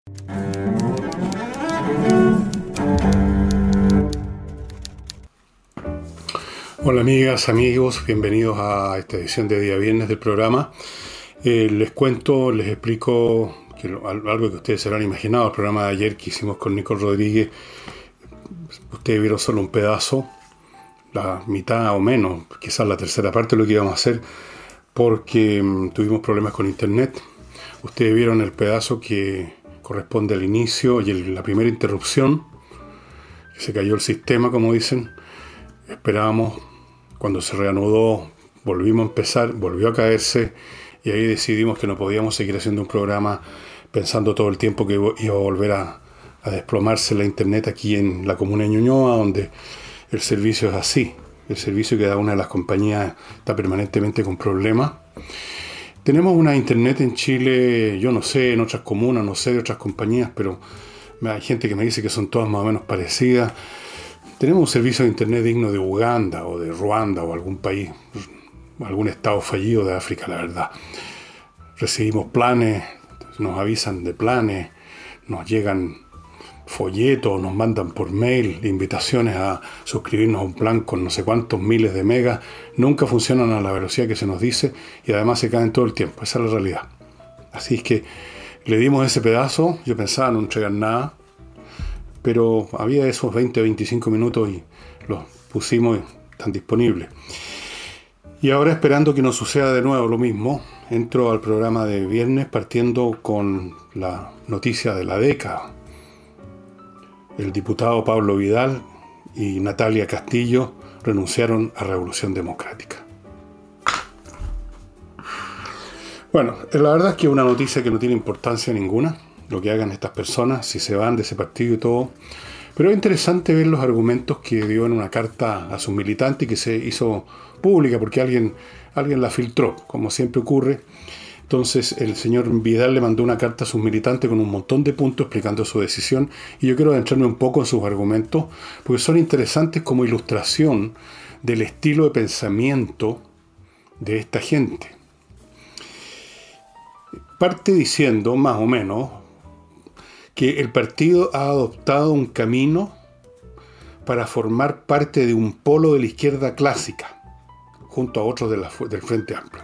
Hola amigas, amigos, bienvenidos a esta edición de día viernes del programa. Les cuento, les explico algo que ustedes se lo han imaginado. El programa de ayer que hicimos con Nicole Rodríguez, ustedes vieron solo un pedazo, la mitad o menos, quizás la tercera parte de lo que íbamos a hacer, porque tuvimos problemas con internet. Ustedes vieron el pedazo que corresponde al inicio y la primera interrupción, que se cayó el sistema, como dicen. Esperábamos, cuando se reanudó, volvimos a empezar, volvió a caerse, y ahí decidimos que no podíamos seguir haciendo un programa pensando todo el tiempo que iba a volver a desplomarse la internet aquí en la comuna de Ñuñoa, donde el servicio es así. El servicio que da una de las compañías está permanentemente con problemas. Tenemos una internet en Chile, yo no sé, en otras comunas, no sé de otras compañías, pero hay gente que me dice que son todas más o menos parecidas. Tenemos un servicio de internet digno de Uganda o de Ruanda o algún país, algún estado fallido de África, la verdad. Recibimos planes, nos avisan de planes, nos llegan folletos, nos mandan por mail invitaciones a suscribirnos a un plan con no sé cuántos miles de megas. Nunca funcionan a la velocidad que se nos dice y además se caen todo el tiempo. Esa es la realidad. Así es que le dimos ese pedazo. Yo pensaba no entregar nada, pero había esos 20 o 25 minutos y los pusimos y están disponibles. Y ahora, esperando que no suceda de nuevo lo mismo, entro al programa de viernes partiendo con la noticia de la década. El diputado Pablo Vidal y Natalia Castillo renunciaron a Revolución Democrática. Bueno, la verdad es que es una noticia que no tiene importancia ninguna, lo que hagan estas personas, si se van de ese partido y todo. Pero es interesante ver los argumentos que dio en una carta a sus militantes y que se hizo pública porque alguien la filtró, como siempre ocurre. Entonces el señor Vidal le mandó una carta a sus militantes con un montón de puntos explicando su decisión, y yo quiero adentrarme un poco en sus argumentos porque son interesantes como ilustración del estilo de pensamiento de esta gente. Parte diciendo, más o menos, que el partido ha adoptado un camino para formar parte de un polo de la izquierda clásica, junto a otros del Frente Amplio.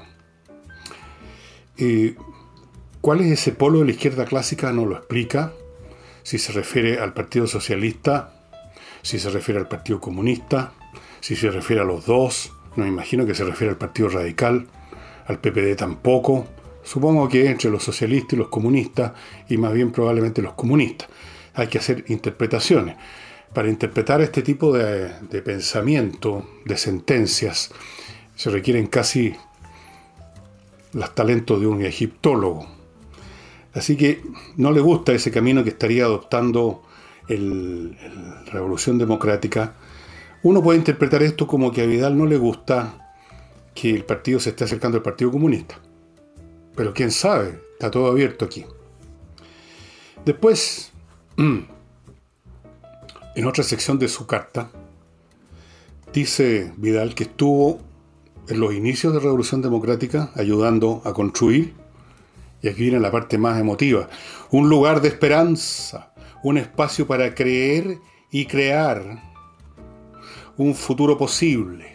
¿Cuál es ese polo de la izquierda clásica? No lo explica. Si se refiere al Partido Socialista, si se refiere al Partido Comunista, si se refiere a los dos, no me imagino que se refiere al Partido Radical, al PPD tampoco. Supongo que entre los socialistas y los comunistas, y más bien probablemente los comunistas. Hay que hacer interpretaciones. Para interpretar este tipo de pensamiento, de sentencias, se requieren casi los talentos de un egiptólogo. Así que no le gusta ese camino que estaría adoptando la Revolución Democrática. Uno puede interpretar esto como que a Vidal no le gusta que el partido se esté acercando al Partido Comunista. Pero quién sabe, está todo abierto aquí. Después, en otra sección de su carta, dice Vidal que estuvo en los inicios de la Revolución Democrática ayudando a construir, y aquí viene la parte más emotiva, un lugar de esperanza, un espacio para creer y crear un futuro posible.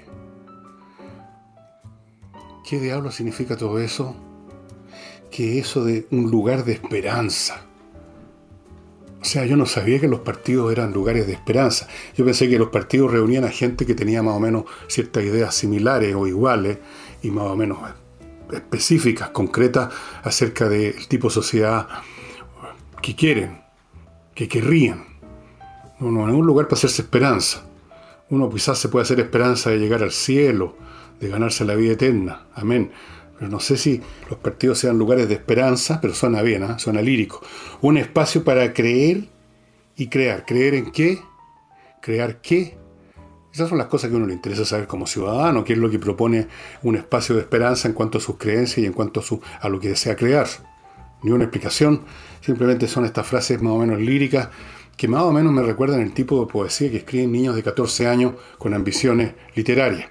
¿Qué diablo significa todo eso? Que eso de un lugar de esperanza. O sea, yo no sabía que los partidos eran lugares de esperanza. Yo pensé que los partidos reunían a gente que tenía más o menos ciertas ideas similares o iguales y más o menos específicas, concretas, acerca del tipo de sociedad que quieren, que querrían. No es un lugar para hacerse esperanza. Uno quizás se puede hacer esperanza de llegar al cielo, de ganarse la vida eterna. Amén. Pero no sé si los partidos sean lugares de esperanza, pero suena bien, ¿eh? Suena lírico. Un espacio para creer y crear. ¿Creer en qué? ¿Crear qué? Esas son las cosas que a uno le interesa saber como ciudadano, qué es lo que propone un espacio de esperanza en cuanto a sus creencias y en cuanto a lo que desea crear. Ni una explicación, simplemente son estas frases más o menos líricas que más o menos me recuerdan el tipo de poesía que escriben niños de 14 años con ambiciones literarias.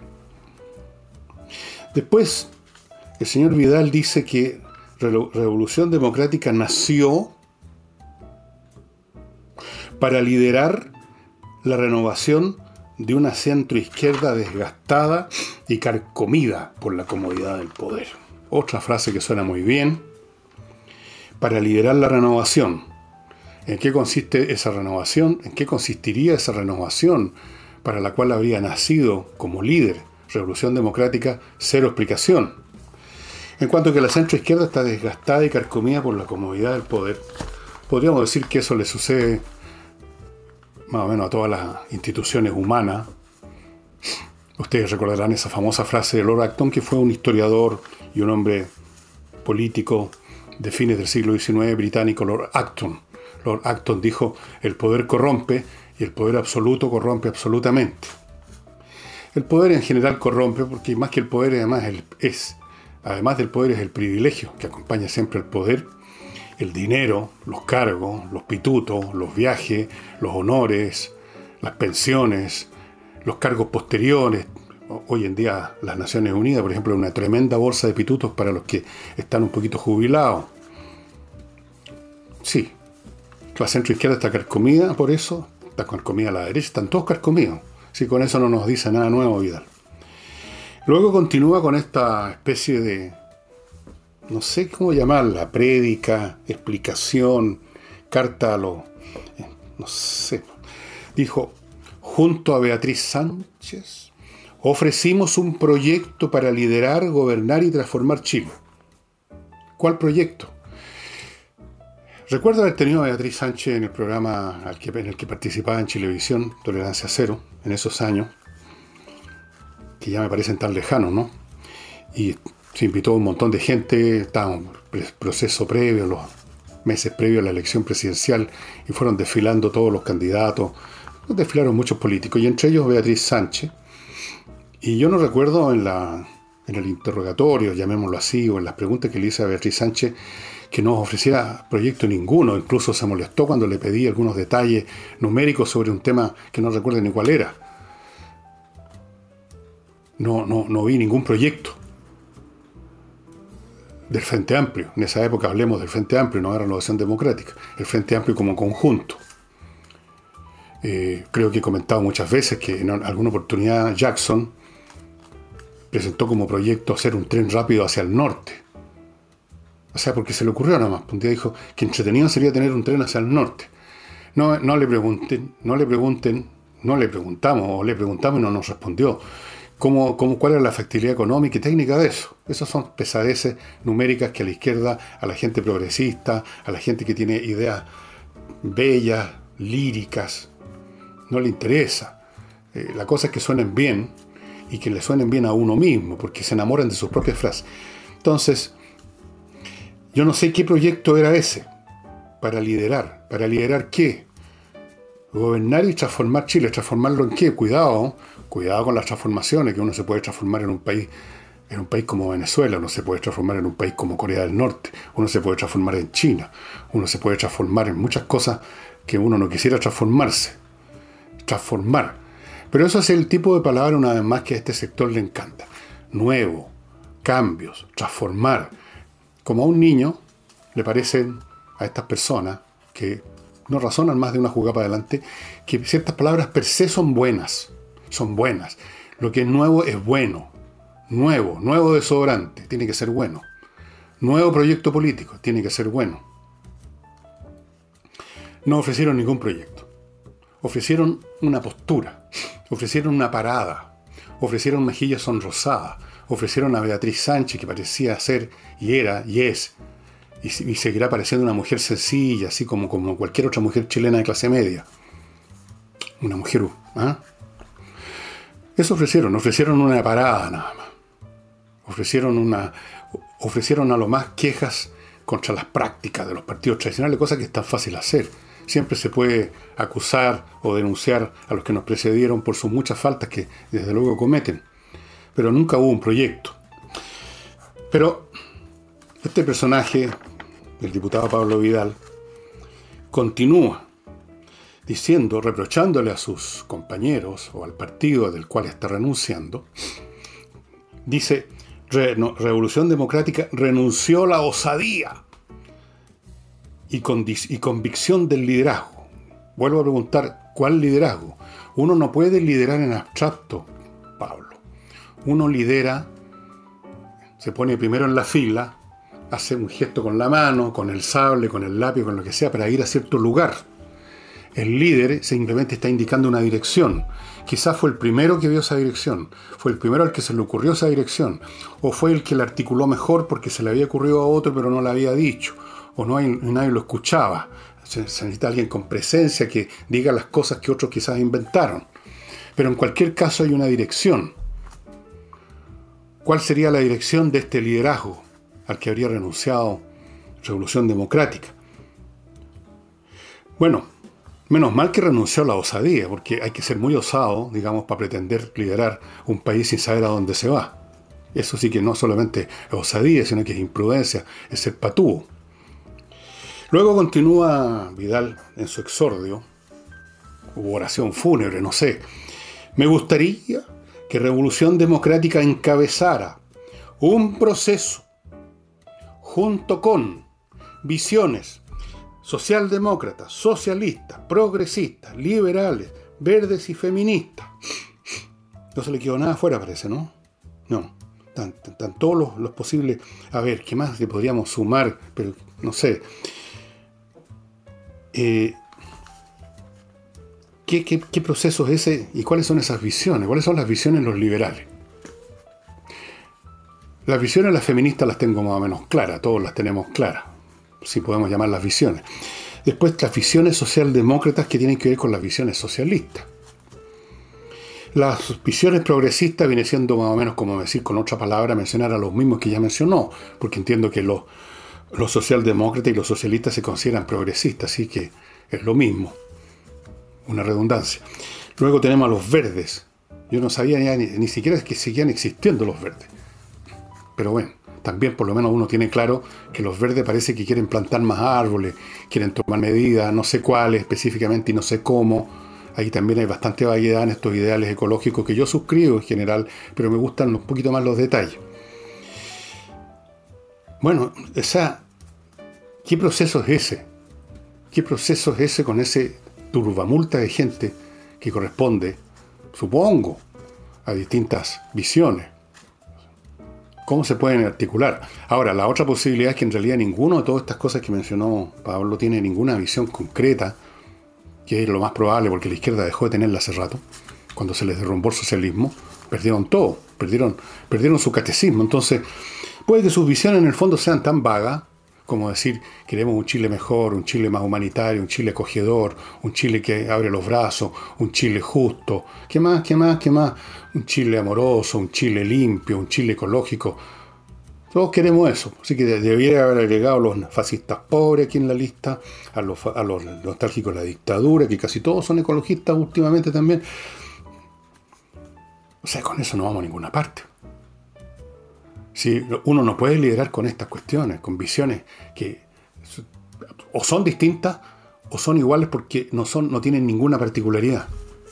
Después, el señor Vidal dice que Revolución Democrática nació para liderar la renovación de una centroizquierda desgastada y carcomida por la comodidad del poder. Otra frase que suena muy bien. Para liderar la renovación. ¿En qué consiste esa renovación? ¿En qué consistiría esa renovación para la cual habría nacido como líder Revolución Democrática? Cero explicación. En cuanto a que la centroizquierda está desgastada y carcomida por la comodidad del poder, podríamos decir que eso le sucede más o menos a todas las instituciones humanas. Ustedes recordarán esa famosa frase de Lord Acton, que fue un historiador y un hombre político de fines del siglo XIX británico, Lord Acton. Lord Acton dijo: el poder corrompe y el poder absoluto corrompe absolutamente. El poder en general corrompe porque más que el poder, además del poder, es el privilegio que acompaña siempre al poder. El dinero, los cargos, los pitutos, los viajes, los honores, las pensiones, los cargos posteriores. Hoy en día las Naciones Unidas, por ejemplo, una tremenda bolsa de pitutos para los que están un poquito jubilados. Sí, la centroizquierda está carcomida por eso, está carcomida a la derecha, están todos carcomidos. Sí, con eso no nos dice nada nuevo Vidal. Luego continúa con esta especie de, no sé cómo llamarla, prédica, explicación, carta a lo, no sé. Dijo: junto a Beatriz Sánchez ofrecimos un proyecto para liderar, gobernar y transformar Chile. ¿Cuál proyecto? Recuerdo haber tenido a Beatriz Sánchez en el programa en el que participaba en Chilevisión, Tolerancia Cero, en esos años, que ya me parecen tan lejanos, ¿no? Y se invitó a un montón de gente, estaba en el proceso previo, los meses previos a la elección presidencial, y fueron desfilando todos los candidatos, desfilaron muchos políticos, y entre ellos Beatriz Sánchez. Y yo no recuerdo en el interrogatorio, llamémoslo así, o en las preguntas que le hice a Beatriz Sánchez, que no ofreciera proyecto ninguno. Incluso se molestó cuando le pedí algunos detalles numéricos sobre un tema que no recuerdo ni cuál era. No vi ningún proyecto del Frente Amplio. En esa época hablemos del Frente Amplio, no de Renovación Democrática. El Frente Amplio como conjunto. Creo que he comentado muchas veces que en alguna oportunidad Jackson presentó como proyecto hacer un tren rápido hacia el norte. O sea, porque se le ocurrió nada más. Un día dijo que entretenido sería tener un tren hacia el norte. No le preguntamos y no nos respondió cuál era la factibilidad económica y técnica de eso. Esas son pesadeces numéricas que a la izquierda, a la gente progresista, a la gente que tiene ideas bellas, líricas, no le interesa. La cosa es que suenen bien y que le suenen bien a uno mismo, porque se enamoran de sus propias frases. Entonces, yo no sé qué proyecto era ese para liderar. ¿Para liderar qué? Gobernar y transformar Chile. ¿Transformarlo en qué? Cuidado con las transformaciones, que uno se puede transformar en un país como Venezuela, uno se puede transformar en un país como Corea del Norte, uno se puede transformar en China, uno se puede transformar en muchas cosas que uno no quisiera transformarse. Transformar. Pero eso es el tipo de palabra, una vez más, que a este sector le encanta. Nuevo, cambios, transformar. Como a un niño le parecen a estas personas que no razonan más de una jugada para adelante, que ciertas palabras per se son buenas. Son buenas. Lo que es nuevo es bueno. Nuevo desodorante, tiene que ser bueno. Nuevo proyecto político, tiene que ser bueno. No ofrecieron ningún proyecto. Ofrecieron una postura. Ofrecieron una parada. Ofrecieron mejillas sonrosadas. Ofrecieron a Beatriz Sánchez, que parecía ser, y era, y es, y seguirá pareciendo una mujer sencilla, así como cualquier otra mujer chilena de clase media. Una mujer, Eso ofrecieron una parada nada más. Ofrecieron a lo más quejas contra las prácticas de los partidos tradicionales, cosa que es tan fácil hacer. Siempre se puede acusar o denunciar a los que nos precedieron por sus muchas faltas que desde luego cometen. Pero nunca hubo un proyecto. Pero este personaje, el diputado Pablo Vidal, continúa diciendo, reprochándole a sus compañeros o al partido del cual está renunciando, dice: Revolución Democrática renunció a la osadía y convicción del liderazgo. vuelvo a preguntar, ¿cuál liderazgo? Uno no puede liderar en abstracto, Pablo. Uno lidera, se pone primero en la fila, hace un gesto con la mano, con el sable, con el lápiz, con lo que sea, para ir a cierto lugar. El líder simplemente está indicando una dirección. Quizás fue el primero que vio esa dirección, fue el primero al que se le ocurrió esa dirección, o fue el que la articuló mejor porque se le había ocurrido a otro pero no la había dicho, o nadie lo escuchaba. Se necesita alguien con presencia que diga las cosas que otros quizás inventaron. Pero en cualquier caso hay una dirección. ¿Cuál sería la dirección de este liderazgo al que habría renunciado Revolución Democrática? Bueno, menos mal que renunció a la osadía, porque hay que ser muy osado, digamos, para pretender liderar un país sin saber a dónde se va. Eso sí que no solamente es osadía, sino que es imprudencia, es ser patúo. Luego continúa Vidal en su exordio, u oración fúnebre, no sé. Me gustaría que Revolución Democrática encabezara un proceso junto con visiones socialdemócratas, socialistas, progresistas, liberales, verdes y feministas. No se le quedó nada afuera, parece, ¿no? No. Están todos los posibles. A ver, ¿qué más le podríamos sumar? Pero no sé. ¿Qué proceso es ese y cuáles son esas visiones? ¿Cuáles son las visiones de los liberales? Las visiones de las feministas las tengo más o menos claras, todos las tenemos claras, si podemos llamar las visiones. Después las visiones socialdemócratas que tienen que ver con las visiones socialistas. Las visiones progresistas viene siendo más o menos como decir con otra palabra, mencionar a los mismos que ya mencionó, porque entiendo que los socialdemócratas y los socialistas se consideran progresistas, así que es lo mismo, una redundancia. Luego tenemos a los verdes. Yo no sabía ni siquiera que seguían existiendo los verdes. Pero bueno, también por lo menos uno tiene claro que los verdes parece que quieren plantar más árboles, quieren tomar medidas, no sé cuáles específicamente y no sé cómo. Ahí también hay bastante variedad en estos ideales ecológicos que yo suscribo en general, pero me gustan un poquito más los detalles. Bueno, ¿qué proceso es ese? ¿Qué proceso es ese con ese turbamulta de gente que corresponde, supongo, a distintas visiones? ¿Cómo se pueden articular? Ahora, la otra posibilidad es que en realidad ninguno de todas estas cosas que mencionó Pablo tiene ninguna visión concreta, que es lo más probable porque la izquierda dejó de tenerla hace rato. Cuando se les derrumbó el socialismo, perdieron todo, perdieron su catecismo. Entonces, puede que sus visiones en el fondo sean tan vagas como decir, queremos un Chile mejor, un Chile más humanitario, un Chile acogedor, un Chile que abre los brazos, un Chile justo, ¿qué más? Un Chile amoroso, un Chile limpio, un Chile ecológico. Todos queremos eso, así que debería haber agregado a los fascistas pobres aquí en la lista, a los nostálgicos de la dictadura, que casi todos son ecologistas últimamente también. O sea, con eso no vamos a ninguna parte. Si uno no puede liderar con estas cuestiones, con visiones que o son distintas o son iguales porque no tienen ninguna particularidad.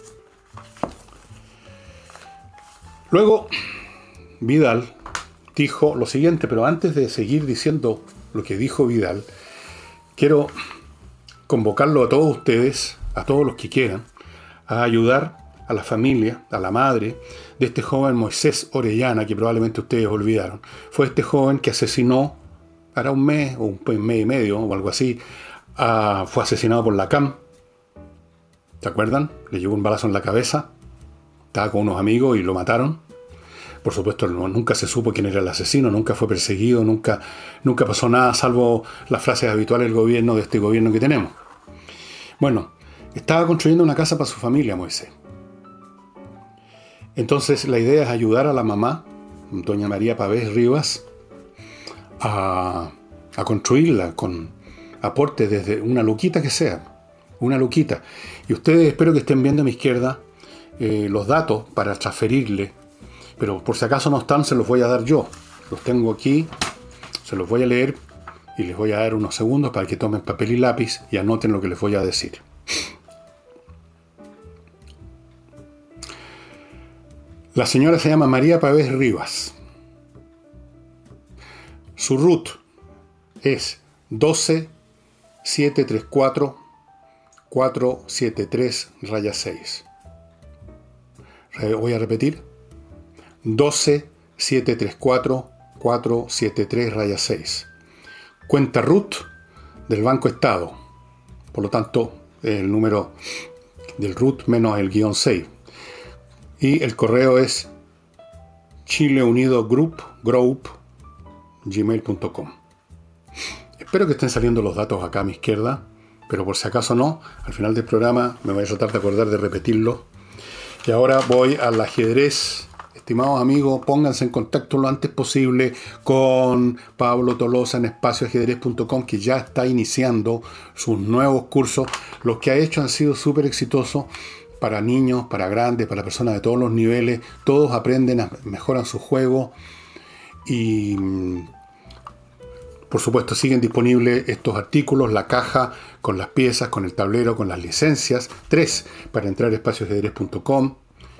Luego, Vidal dijo lo siguiente, pero antes de seguir diciendo lo que dijo Vidal, quiero convocarlo a todos ustedes, a todos los que quieran, a ayudar a la familia, a la madre de este joven Moisés Orellana, que probablemente ustedes olvidaron. Fue este joven que asesinó, hará un mes o un mes y medio o algo así, fue asesinado por la CAM. ¿Se acuerdan? Le llevó un balazo en la cabeza, estaba con unos amigos y lo mataron. Por supuesto, nunca se supo quién era el asesino, nunca fue perseguido, nunca pasó nada, salvo las frases habituales del gobierno, de este gobierno que tenemos. Bueno, estaba construyendo una casa para su familia, Moisés. Entonces la idea es ayudar a la mamá, doña María Pavés Rivas, a construirla con aportes desde una luquita que sea, una luquita. Y ustedes espero que estén viendo a mi izquierda los datos para transferirle, pero por si acaso no están, se los voy a dar yo. Los tengo aquí, se los voy a leer y les voy a dar unos segundos para que tomen papel y lápiz y anoten lo que les voy a decir. La señora se llama María Pavés Rivas. Su RUT es 12734 473-6. Voy a repetir. 12-734-473-6. Cuenta RUT del Banco Estado. Por lo tanto, el número del RUT menos el guión 6. Y el correo es chileunidogroup@gmail.com. Espero que estén saliendo los datos acá a mi izquierda, pero por si acaso no, al final del programa me voy a tratar de acordar de repetirlo. Y ahora voy al ajedrez. Estimados amigos, pónganse en contacto lo antes posible con Pablo Tolosa en espacioajedrez.com, que ya está iniciando sus nuevos cursos. Los que ha hecho han sido súper exitosos para niños, para grandes, para personas de todos los niveles. Todos aprenden, mejoran su juego y, por supuesto, siguen disponibles estos artículos, la caja con las piezas, con el tablero, con las licencias. 3 para entrar a espacioajedrez.com.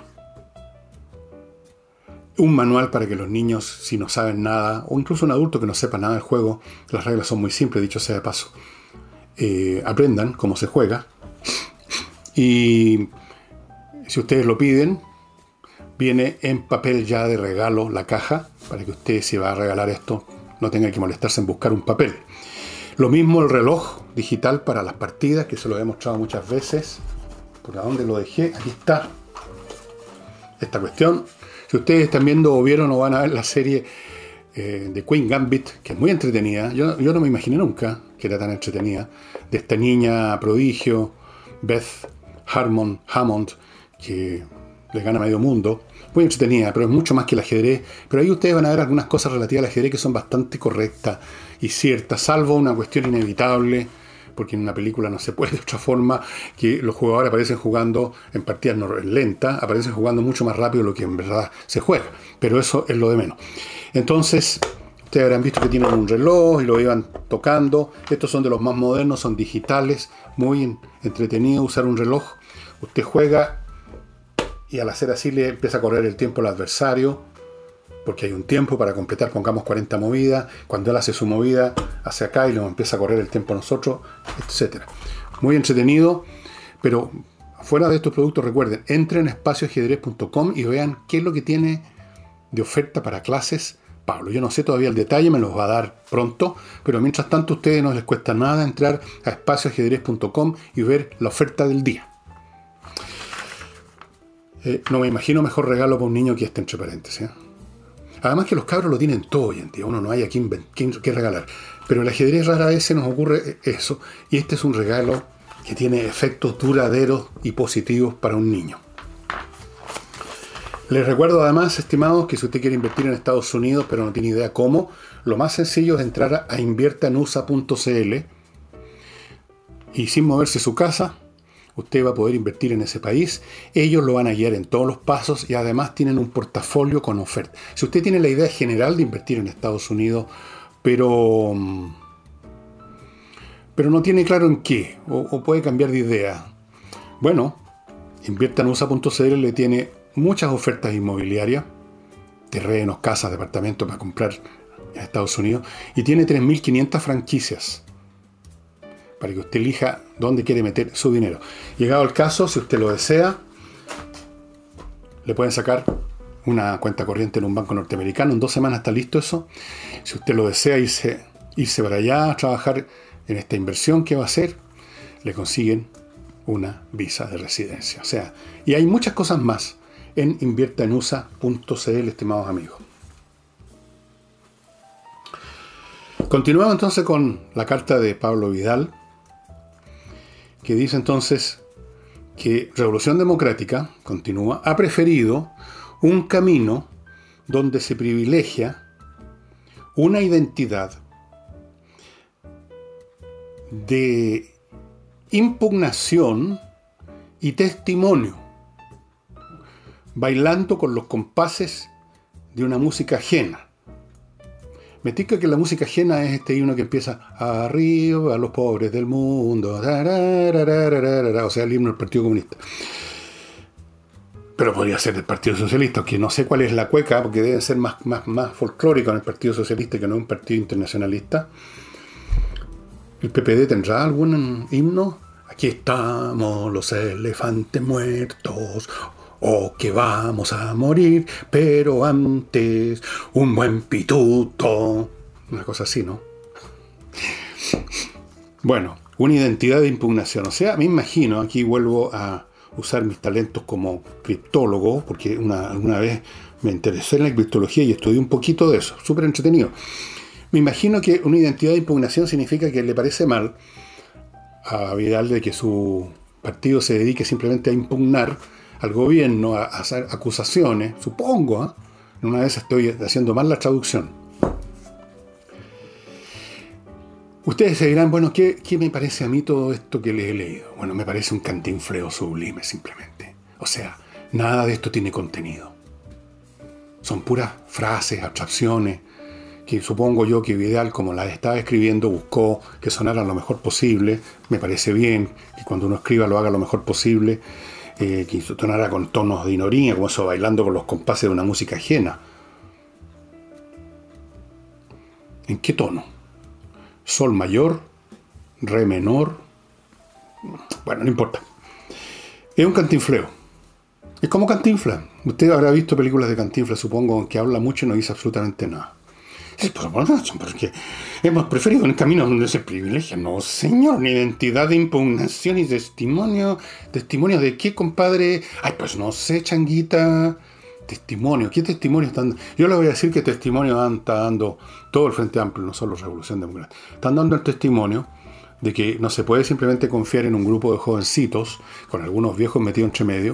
Un manual para que los niños, si no saben nada, o incluso un adulto que no sepa nada del juego, las reglas son muy simples, dicho sea de paso, aprendan cómo se juega. Y si ustedes lo piden, viene en papel ya de regalo la caja, para que usted, si va a regalar esto, no tenga que molestarse en buscar un papel. Lo mismo el reloj digital para las partidas, que se lo he mostrado muchas veces. ¿Por dónde lo dejé? Aquí está. Esta cuestión. Si ustedes están viendo o vieron o van a ver la serie de Queen Gambit, que es muy entretenida, yo no me imaginé nunca que era tan entretenida, de esta niña prodigio, Beth Hammond, que le gana medio mundo. Muy entretenida, pero es mucho más que el ajedrez. Pero ahí ustedes van a ver algunas cosas relativas al ajedrez que son bastante correctas y ciertas, salvo una cuestión inevitable, porque en una película no se puede de otra forma, que los jugadores aparecen jugando en partidas lentas, aparecen jugando mucho más rápido de lo que en verdad se juega. Pero eso es lo de menos. Entonces, ustedes habrán visto que tienen un reloj y lo iban tocando. Estos son de los más modernos, son digitales, muy entretenido usar un reloj. Usted juega y al hacer así le empieza a correr el tiempo al adversario, porque hay un tiempo para completar, pongamos 40 movidas. Cuando él hace su movida, hacia acá y nos empieza a correr el tiempo a nosotros, etc. Muy entretenido, pero fuera de estos productos, recuerden, entren a espacioajedrez.com y vean qué es lo que tiene de oferta para clases Pablo. Yo no sé todavía el detalle, me los va a dar pronto, pero mientras tanto a ustedes no les cuesta nada entrar a espacioajedrez.com y ver la oferta del día. No me imagino mejor regalo para un niño que este, entre paréntesis, ¿eh? Además que los cabros lo tienen todo hoy en día, uno no hay a quien regalar. Pero el ajedrez rara vez se nos ocurre eso, y este es un regalo que tiene efectos duraderos y positivos para un niño. Les recuerdo además, estimados, que si usted quiere invertir en Estados Unidos, pero no tiene idea cómo, lo más sencillo es entrar a inviertanusa.cl y sin moverse su casa, usted va a poder invertir en ese país. Ellos lo van a guiar en todos los pasos y además tienen un portafolio con ofertas. Si usted tiene la idea general de invertir en Estados Unidos, pero no tiene claro en qué, o puede cambiar de idea, bueno, inviertanusa.cl le tiene muchas ofertas inmobiliarias, terrenos, casas, departamentos para comprar en Estados Unidos, y tiene 3.500 franquicias para que usted elija dónde quiere meter su dinero. Llegado el caso, si usted lo desea, le pueden sacar una cuenta corriente en un banco norteamericano. En 2 semanas está listo eso. Si usted lo desea irse para allá a trabajar en esta inversión que va a hacer, le consiguen una visa de residencia. O sea, y hay muchas cosas más en inviertaenusa.cl, estimados amigos. Continuamos entonces con la carta de Pablo Vidal, que dice entonces que Revolución Democrática, continúa, ha preferido un camino donde se privilegia una identidad de impugnación y testimonio, bailando con los compases de una música ajena. Me tica que la música ajena es este himno que empieza arriba a los pobres del mundo, o sea, el himno del Partido Comunista. Pero podría ser del Partido Socialista, aunque no sé cuál es la cueca, porque debe ser más folclórico en el Partido Socialista que no en un partido internacionalista. ¿El PPD tendrá algún himno Aquí estamos los elefantes muertos, o que vamos a morir, pero antes un buen pituto. Una cosa así, ¿no? Bueno, una identidad de impugnación. O sea, me imagino, aquí vuelvo a usar mis talentos como criptólogo, porque alguna vez me interesé en la criptología y estudié un poquito de eso, súper entretenido. Me imagino que una identidad de impugnación significa que le parece mal a Vidal de que su partido se dedique simplemente a impugnar al gobierno, a hacer acusaciones, supongo, ¿eh? Una vez estoy haciendo mal la traducción. Ustedes se dirán, bueno, ¿qué me parece a mí todo esto que les he leído? Bueno, me parece un cantinfleo sublime, simplemente. O sea, nada de esto tiene contenido. Son puras frases, abstracciones, que supongo yo que Vidal, como las estaba escribiendo, buscó que sonaran lo mejor posible. Me parece bien que cuando uno escriba lo haga lo mejor posible, que sonara con tonos de ironía, como eso, bailando con los compases de una música ajena. ¿En qué tono? Sol mayor, re menor. Bueno, no importa. Es un cantinfleo. Es como Cantinflas. Usted habrá visto películas de Cantinflas, supongo, que habla mucho y no dice absolutamente nada. Sí, porque hemos preferido un camino donde se privilegia. No, señor, ni identidad de impugnación y testimonio. ¿Testimonio de qué, compadre? Ay, pues no sé, changuita. Testimonio. ¿Qué testimonio están dando? Yo le voy a decir que testimonio está dando todo el Frente Amplio, no solo Revolución Democrática. Están dando el testimonio de que no se puede simplemente confiar en un grupo de jovencitos, con algunos viejos metidos entre medio,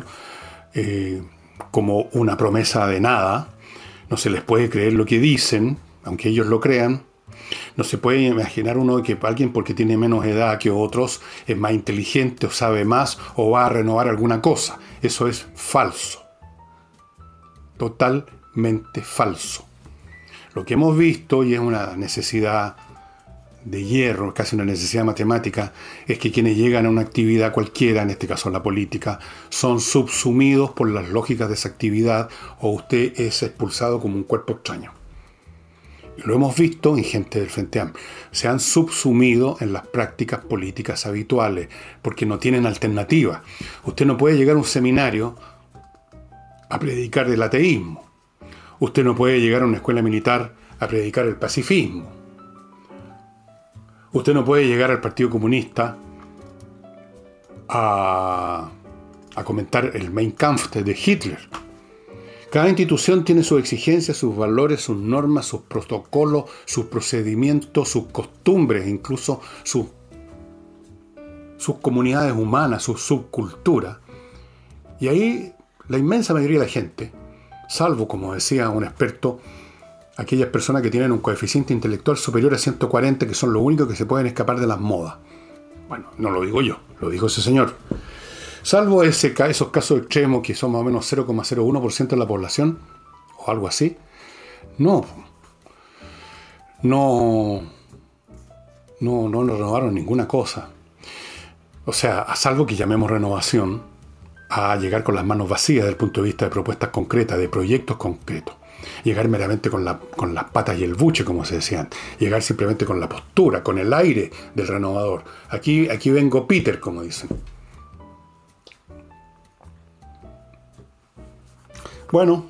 como una promesa de nada. No se les puede creer lo que dicen, aunque ellos lo crean. No se puede imaginar uno que alguien porque tiene menos edad que otros es más inteligente o sabe más o va a renovar alguna cosa. Eso es falso. Totalmente falso. Lo que hemos visto, y es una necesidad de hierro, casi una necesidad matemática, es que quienes llegan a una actividad cualquiera, en este caso la política, son subsumidos por las lógicas de esa actividad, o usted es expulsado como un cuerpo extraño. Y lo hemos visto en gente del Frente Amplio. Se han subsumido en las prácticas políticas habituales, porque no tienen alternativa. Usted no puede llegar a un seminario a predicar el ateísmo. Usted no puede llegar a una escuela militar a predicar el pacifismo. Usted no puede llegar al Partido Comunista a comentar el Mein Kampf de Hitler. Cada institución tiene sus exigencias, sus valores, sus normas, sus protocolos, sus procedimientos, sus costumbres, incluso sus comunidades humanas, su subcultura. Y ahí la inmensa mayoría de la gente, salvo, como decía un experto, aquellas personas que tienen un coeficiente intelectual superior a 140, que son los únicos que se pueden escapar de las modas. Bueno, no lo digo yo, lo dijo ese señor. Salvo esos casos extremos que son más o menos 0,01% de la población, o algo así, no renovaron ninguna cosa. O sea, a salvo que llamemos renovación a llegar con las manos vacías desde el punto de vista de propuestas concretas, de proyectos concretos. Llegar meramente con las patas y el buche, como se decían. Llegar simplemente con la postura, con el aire del renovador. Aquí vengo Peter, como dicen. Bueno.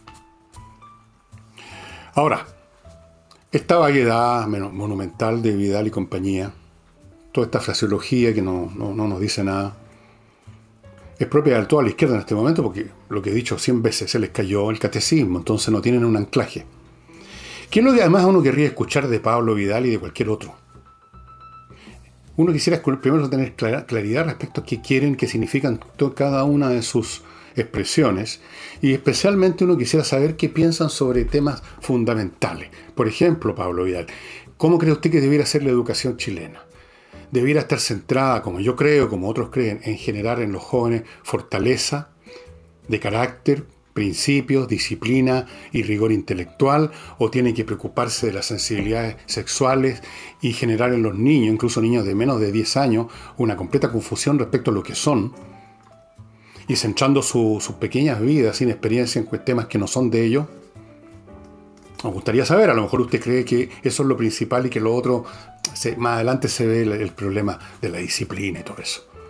Ahora, esta vaguedad monumental de Vidal y compañía, toda esta fraseología que no nos dice nada, es propia de toda la izquierda en este momento, porque lo que he dicho 100 veces, se les cayó el catecismo, entonces no tienen un anclaje. ¿Qué es lo que además uno querría escuchar de Pablo Vidal y de cualquier otro? Uno quisiera primero tener claridad respecto a qué quieren, qué significan cada una de sus expresiones, y especialmente uno quisiera saber qué piensan sobre temas fundamentales. Por ejemplo, Pablo Vidal, ¿cómo cree usted que debiera ser la educación chilena? Debiera estar centrada, como yo creo, como otros creen, en generar en los jóvenes fortaleza de carácter, principios, disciplina y rigor intelectual, o tiene que preocuparse de las sensibilidades sexuales y generar en los niños, incluso niños de menos de 10 años, una completa confusión respecto a lo que son, y centrando sus pequeñas vidas sin experiencia en temas que no son de ellos? Nos gustaría saber, a lo mejor usted cree que eso es lo principal y que lo otro, más adelante se ve el problema de la disciplina y todo eso.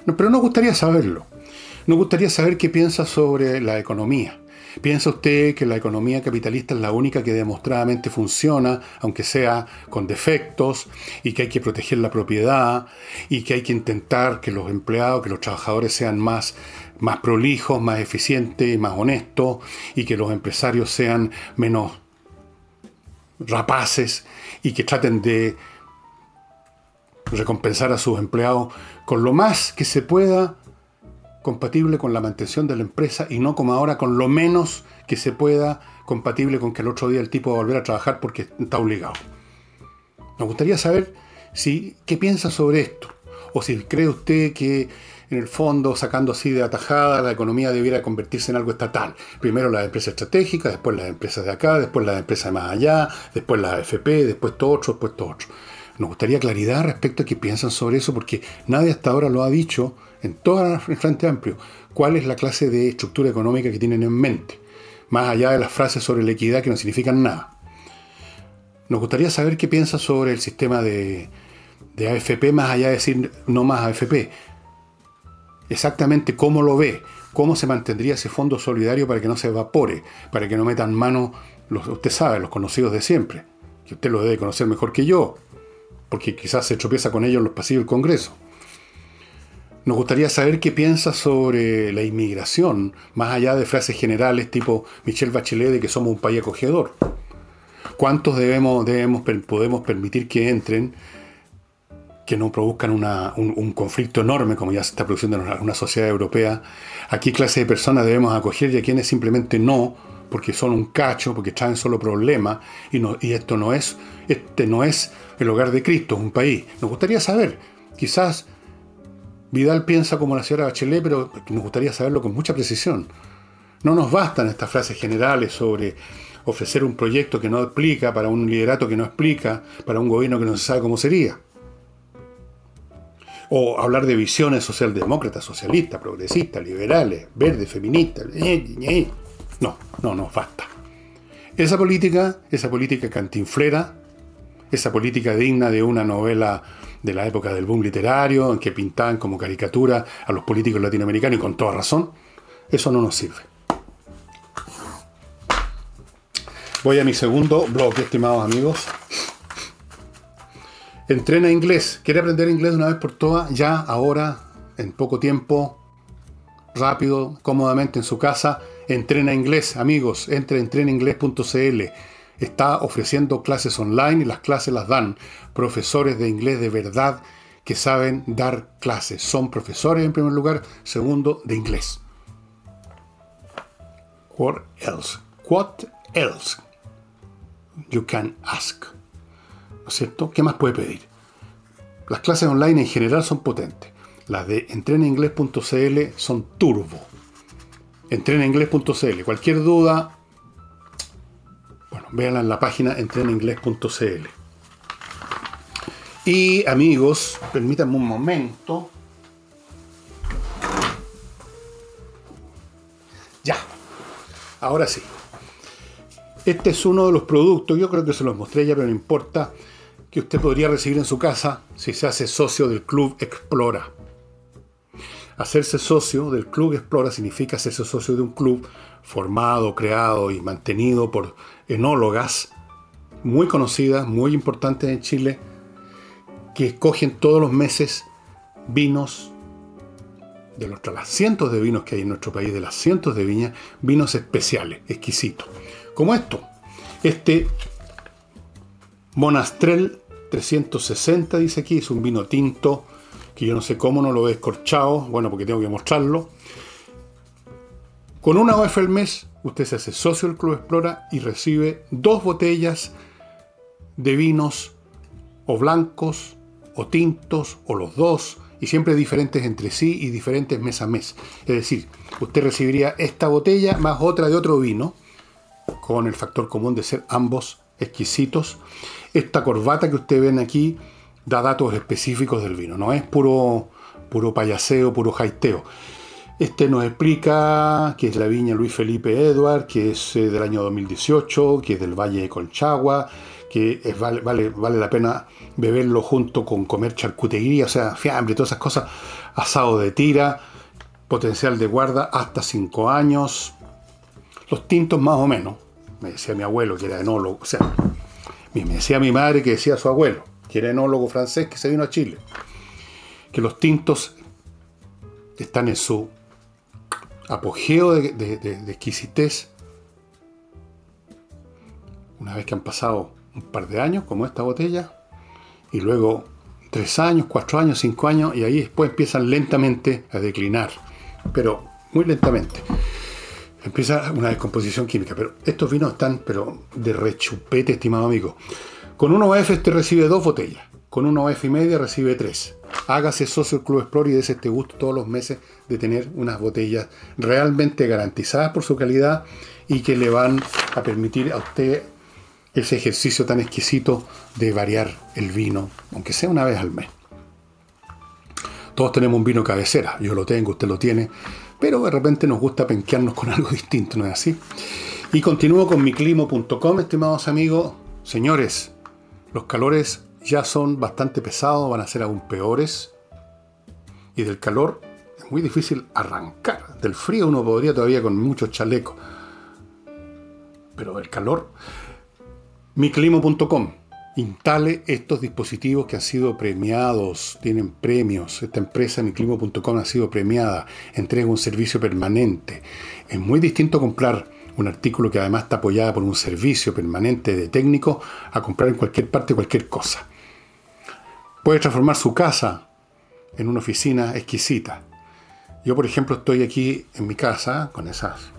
pero nos gustaría saberlo. Nos gustaría saber qué piensa sobre la economía. ¿Piensa usted que la economía capitalista es la única que demostradamente funciona, aunque sea con defectos, y que hay que proteger la propiedad, y que hay que intentar que los empleados, que los trabajadores sean más prolijos, más eficientes, más honestos, y que los empresarios sean menos rapaces, y que traten de recompensar a sus empleados con lo más que se pueda compatible con la mantención de la empresa y no como ahora con lo menos que se pueda compatible con que el otro día el tipo va a volver a trabajar porque está obligado? Nos gustaría saber qué piensa sobre esto, o si cree usted que en el fondo, sacando así de atajada, la economía debiera convertirse en algo estatal. Primero las empresas estratégicas, después las empresas de acá, después las empresas de más allá, después las AFP, después todo otro, después todo otro. Nos gustaría claridad respecto a qué piensan sobre eso, porque nadie hasta ahora lo ha dicho en todo el Frente Amplio. ¿Cuál es la clase de estructura económica que tienen en mente? Más allá de las frases sobre la equidad que no significan nada. Nos gustaría saber qué piensa sobre el sistema de AFP, más allá de decir no más AFP. Exactamente cómo lo ve, cómo se mantendría ese fondo solidario para que no se evapore, para que no metan mano, usted sabe, los conocidos de siempre, que usted los debe conocer mejor que yo, porque quizás se tropieza con ellos en los pasillos del Congreso. Nos gustaría saber qué piensa sobre la inmigración, más allá de frases generales tipo Michelle Bachelet de que somos un país acogedor. ¿Cuántos podemos permitir que entren, que no produzcan un conflicto enorme como ya se está produciendo en una sociedad europea? ¿A qué clase de personas debemos acoger y a quienes simplemente no, porque son un cacho, porque traen solo problemas y este no es el hogar de Cristo, es un país? Nos gustaría saber. Quizás Vidal piensa como la señora Bachelet, pero nos gustaría saberlo con mucha precisión. No nos bastan estas frases generales sobre ofrecer un proyecto que no explica, para un liderato que no explica, para un gobierno que no se sabe cómo sería. O hablar de visiones socialdemócratas, socialistas, progresistas, liberales, verdes, feministas. No nos basta. Esa política cantinflera, esa política digna de una novela de la época del boom literario, en que pintaban como caricatura a los políticos latinoamericanos, y con toda razón, eso no nos sirve. Voy a mi segundo bloque, estimados amigos. Entrena inglés. ¿Quiere aprender inglés de una vez por todas? Ya, ahora, en poco tiempo, rápido, cómodamente en su casa. Entrena inglés, amigos. Entre en entrenainglés.cl. Está ofreciendo clases online y las clases las dan profesores de inglés de verdad que saben dar clases. Son profesores en primer lugar, segundo de inglés. What else? What else you can ask? ¿No es cierto? ¿Qué más puede pedir? Las clases online en general son potentes. Las de entrenainglés.cl son turbo. Entrenainglés.cl. Cualquier duda, véanla en la página entrenainglés.cl. Y amigos, permítanme un momento. Ya. Ahora sí. Este es uno de los productos, yo creo que se los mostré ya, pero no importa, que usted podría recibir en su casa si se hace socio del Club Explora. Hacerse socio del Club Explora significa hacerse socio de un club formado, creado y mantenido por enólogas muy conocidas, muy importantes en Chile, que escogen todos los meses vinos de las cientos de vinos que hay en nuestro país, de las cientos de viñas, vinos especiales, exquisitos. Como este Monastrell 360, dice aquí, es un vino tinto que yo no sé cómo no lo he escorchado, bueno, porque tengo que mostrarlo. Con una OF al mes, usted se hace socio del Club Explora y recibe 2 botellas de vinos o blancos o tintos o los dos, y siempre diferentes entre sí y diferentes mes a mes. Es decir, usted recibiría esta botella más otra de otro vino, con el factor común de ser ambos exquisitos. Esta corbata que ustedes ven aquí da datos específicos del vino, no es puro payaseo, puro jaiteo. Este nos explica que es la viña Luis Felipe Edward, que es del año 2018, que es del Valle de Colchagua, vale la pena beberlo junto con comer charcutería, o sea, fiambre, todas esas cosas, asado de tira, potencial de guarda hasta 5 años. Los tintos más o menos, me decía mi abuelo que era enólogo, o sea, me decía mi madre que decía su abuelo, que era enólogo francés que se vino a Chile, que los tintos están en su apogeo de exquisitez una vez que han pasado un par de años, como esta botella, y luego 3 años, 4 años, 5 años, y ahí después empiezan lentamente a declinar, pero muy lentamente. Empieza una descomposición química, pero estos vinos están de rechupete, estimado amigo. Con un OF usted recibe 2 botellas, con un OF y media recibe 3. Hágase socio del Club Explore y dése este gusto todos los meses de tener unas botellas realmente garantizadas por su calidad y que le van a permitir a usted ese ejercicio tan exquisito de variar el vino, aunque sea una vez al mes. Todos tenemos un vino cabecera, yo lo tengo, usted lo tiene, pero de repente nos gusta penquearnos con algo distinto, ¿no es así? Y continúo con miclimo.com, estimados amigos. Señores, los calores ya son bastante pesados, van a ser aún peores, y del calor es muy difícil arrancar. Del frío uno podría todavía con muchos chalecos, pero del calor... miclimo.com. Instale estos dispositivos que han sido premiados, tienen premios. Esta empresa, miclimo.com, ha sido premiada, entrega un servicio permanente. Es muy distinto comprar un artículo que además está apoyado por un servicio permanente de técnico a comprar en cualquier parte cualquier cosa. Puede transformar su casa en una oficina exquisita. Yo, por ejemplo, estoy aquí en mi casa con esas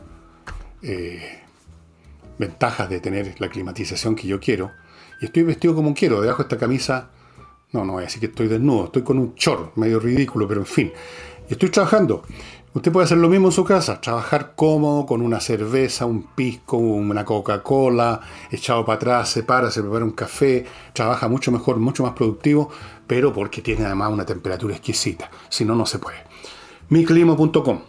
ventajas de tener la climatización que yo quiero, y estoy vestido como quiero. Debajo de esta camisa, no voy a decir que estoy desnudo, estoy con un short medio ridículo, pero en fin, y estoy trabajando. Usted puede hacer lo mismo en su casa, trabajar cómodo con una cerveza, un pisco, una Coca-Cola, echado para atrás, se prepara un café, trabaja mucho mejor, mucho más productivo, pero porque tiene además una temperatura exquisita. Si no, no se puede. miclimo.com.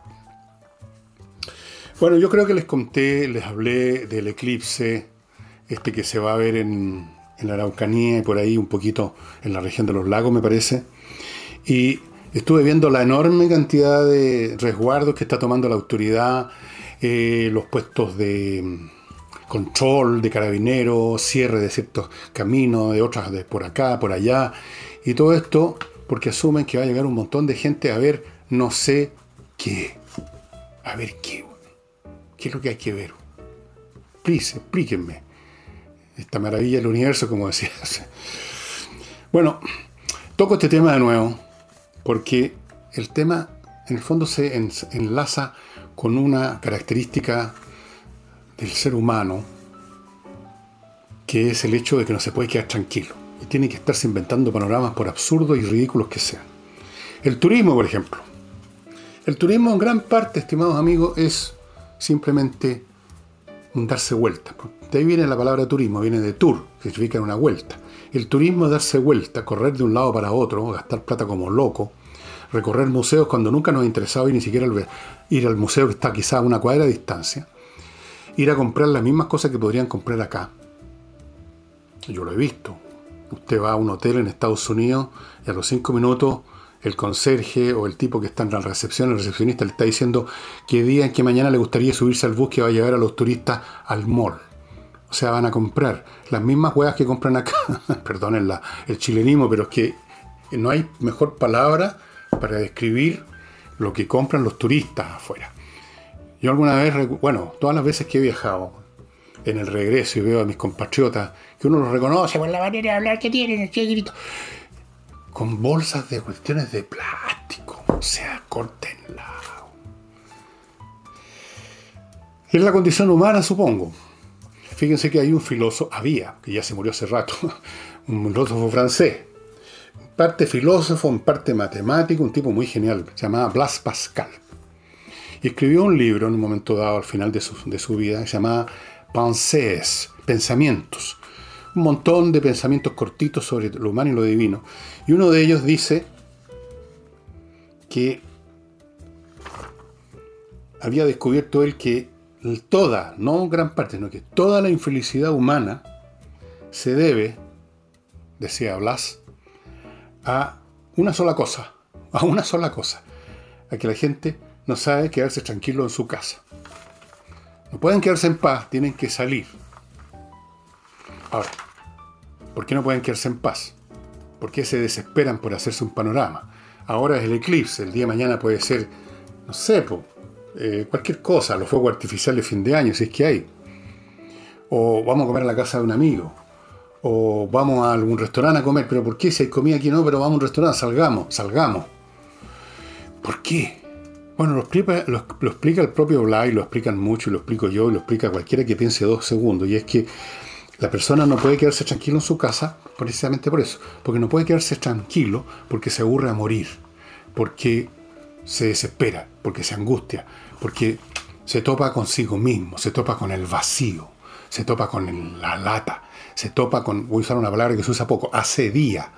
Bueno, yo creo que les hablé del eclipse, que se va a ver en la Araucanía y por ahí un poquito en la región de los lagos, me parece. Y estuve viendo la enorme cantidad de resguardos que está tomando la autoridad, los puestos de control de carabineros, cierre de ciertos caminos, de otras de por acá, por allá, y todo esto porque asumen que va a llegar un montón de gente a ver no sé qué. A ver qué. ¿Qué es lo que hay que ver? Please, explíquenme. Esta maravilla del universo, como decías. Bueno, toco este tema de nuevo porque el tema en el fondo se enlaza con una característica del ser humano, que es el hecho de que no se puede quedar tranquilo y tiene que estarse inventando panoramas por absurdos y ridículos que sean. El turismo, por ejemplo. El turismo en gran parte, estimados amigos, es simplemente un darse vuelta. De ahí viene la palabra turismo, viene de tour, que significa una vuelta. El turismo es darse vuelta, correr de un lado para otro, gastar plata como loco, recorrer museos cuando nunca nos ha interesado y ni siquiera ir al museo que está quizá a una cuadra de distancia, ir a comprar las mismas cosas que podrían comprar acá. Yo lo he visto. Usted va a un hotel en Estados Unidos y a los 5 minutos el conserje o el tipo que está en la recepción, el recepcionista, le está diciendo qué día, en qué mañana le gustaría subirse al bus que va a llevar a los turistas al mall. O sea, van a comprar las mismas huevas que compran acá. Perdonen el chilenismo, pero es que no hay mejor palabra para describir lo que compran los turistas afuera. Yo alguna vez, todas las veces que he viajado, en el regreso y veo a mis compatriotas, que uno los reconoce por la manera de hablar que tienen, el grito, con bolsas de cuestiones de plástico. O sea, córtenla. Es la condición humana, supongo. Fíjense que hay un filósofo, que ya se murió hace rato, un filósofo francés, en parte filósofo, en parte matemático, un tipo muy genial, se llamaba Blaise Pascal. Y escribió un libro en un momento dado, al final de su vida, que se llamaba Pensées, pensamientos. Un montón de pensamientos cortitos sobre lo humano y lo divino. Y uno de ellos dice que había descubierto él que toda, no gran parte, sino que toda la infelicidad humana se debe, decía Blas, a una sola cosa, a que la gente no sabe quedarse tranquilo en su casa. No pueden quedarse en paz, tienen que salir. Ahora, ¿por qué no pueden quedarse en paz? ¿Por qué se desesperan por hacerse un panorama? Ahora es el eclipse, el día de mañana puede ser, no sé, cualquier cosa, los fuegos artificiales de fin de año, si es que hay. O vamos a comer a la casa de un amigo. O vamos a algún restaurante a comer. ¿Pero por qué? Si hay comida aquí no, pero vamos a un restaurante, salgamos. ¿Por qué? Bueno, lo explica el propio Blay, lo explican mucho, y lo explico yo, y lo explica cualquiera que piense 2 segundos. Y es que la persona no puede quedarse tranquilo en su casa precisamente por eso. Porque no puede quedarse tranquilo porque se aburre a morir. Porque se desespera, porque se angustia, porque se topa consigo mismo, se topa con el vacío, se topa con la lata, se topa con, voy a usar una palabra que se usa poco, asedía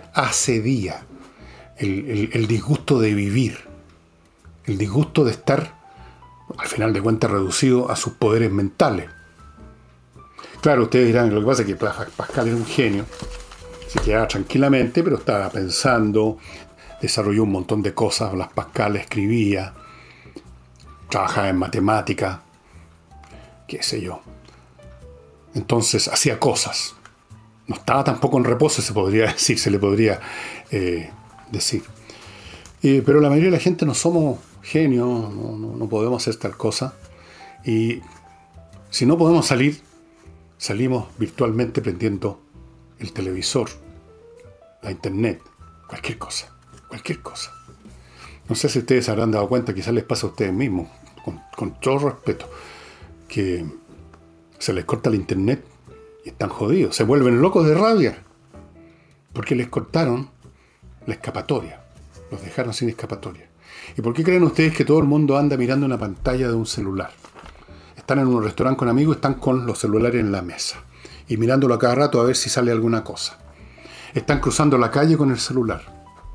el disgusto de vivir. El disgusto de estar, al final de cuentas, reducido a sus poderes mentales. Claro, ustedes dirán, lo que pasa es que Pascal era un genio, se quedaba tranquilamente, pero estaba pensando, desarrolló un montón de cosas. Blas Pascal escribía, trabajaba en matemática, qué sé yo. Entonces hacía cosas. No estaba tampoco en reposo, se le podría decir. Pero la mayoría de la gente no somos genios, no podemos hacer tal cosa. Y si no podemos salir, salimos virtualmente prendiendo el televisor, la internet, cualquier cosa. No sé si ustedes se habrán dado cuenta, quizás les pasa a ustedes mismos, con todo respeto, que se les corta la internet y están jodidos, se vuelven locos de rabia, porque les cortaron la escapatoria, los dejaron sin escapatoria. ¿Y por qué creen ustedes que todo el mundo anda mirando una pantalla de un celular? Están en un restaurante con amigos, están con los celulares en la mesa y mirándolo a cada rato a ver si sale alguna cosa. Están cruzando la calle con el celular.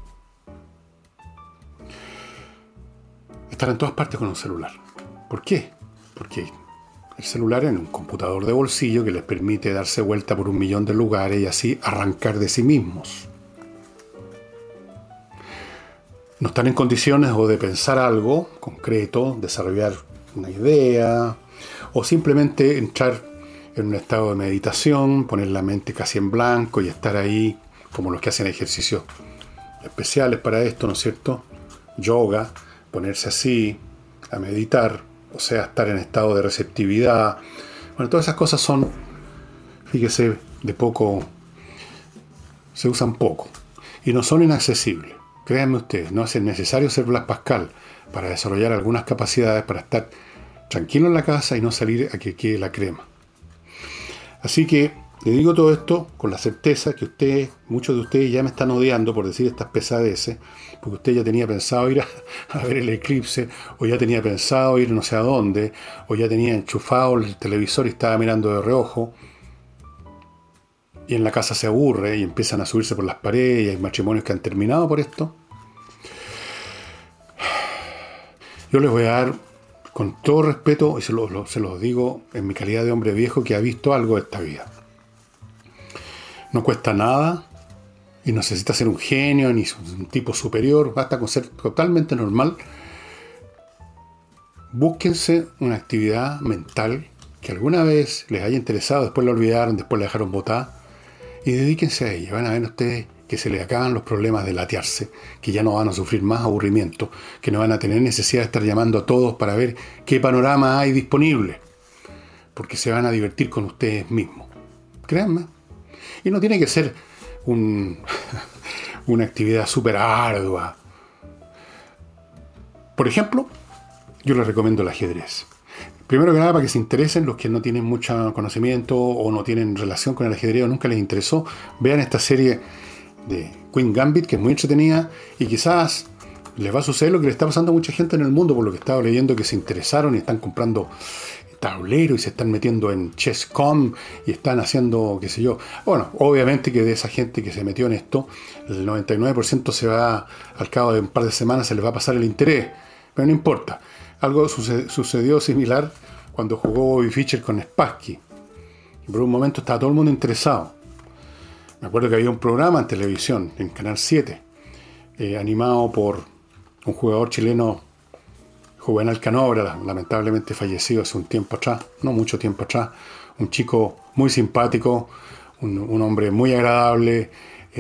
Están en todas partes con un celular. ¿Por qué? Porque el celular es un computador de bolsillo que les permite darse vuelta por 1.000.000 de lugares y así arrancar de sí mismos. No están en condiciones o de pensar algo concreto, desarrollar una idea, o simplemente entrar en un estado de meditación, poner la mente casi en blanco y estar ahí, como los que hacen ejercicios especiales para esto, ¿no es cierto? Yoga, ponerse así, a meditar, o sea, estar en estado de receptividad. Bueno, todas esas cosas son, fíjese, se usan poco y no son inaccesibles. Créanme ustedes, no es necesario ser Blas Pascal para desarrollar algunas capacidades para estar tranquilo en la casa y no salir a que quede la crema. Así que le digo todo esto con la certeza que muchos de ustedes ya me están odiando por decir estas pesadeces, porque usted ya tenía pensado ir a ver el eclipse, o ya tenía pensado ir no sé a dónde, o ya tenía enchufado el televisor y estaba mirando de reojo, y en la casa se aburre y empiezan a subirse por las paredes, y hay matrimonios que han terminado por esto. Yo les voy a dar, con todo respeto, y se los digo en mi calidad de hombre viejo que ha visto algo de esta vida. No cuesta nada y no necesita ser un genio ni un tipo superior, basta con ser totalmente normal. Búsquense una actividad mental que alguna vez les haya interesado, después la olvidaron, después la dejaron botar, y dedíquense a ella. Van a ver ustedes que se les acaban los problemas de latearse, que ya no van a sufrir más aburrimiento, que no van a tener necesidad de estar llamando a todos para ver qué panorama hay disponible, porque se van a divertir con ustedes mismos. Créanme. Y no tiene que ser una actividad súper ardua. Por ejemplo, yo les recomiendo el ajedrez. Primero que nada, para que se interesen los que no tienen mucho conocimiento o no tienen relación con el ajedrez o nunca les interesó, vean esta serie de Queen's Gambit, que es muy entretenida, y quizás les va a suceder lo que le está pasando a mucha gente en el mundo, por lo que estaba leyendo, que se interesaron y están comprando tablero y se están metiendo en Chess.com y están haciendo, qué sé yo. Bueno, obviamente que de esa gente que se metió en esto, el 99% se va, al cabo de un par de semanas se les va a pasar el interés, pero no importa. Algo sucedió similar cuando jugó Bobby Fischer con Spassky. Y por un momento estaba todo el mundo interesado. Me acuerdo que había un programa en televisión, en Canal 7, animado por un jugador chileno, Juvenal Canobra, lamentablemente fallecido hace un tiempo atrás, no mucho tiempo atrás, un chico muy simpático, un hombre muy agradable,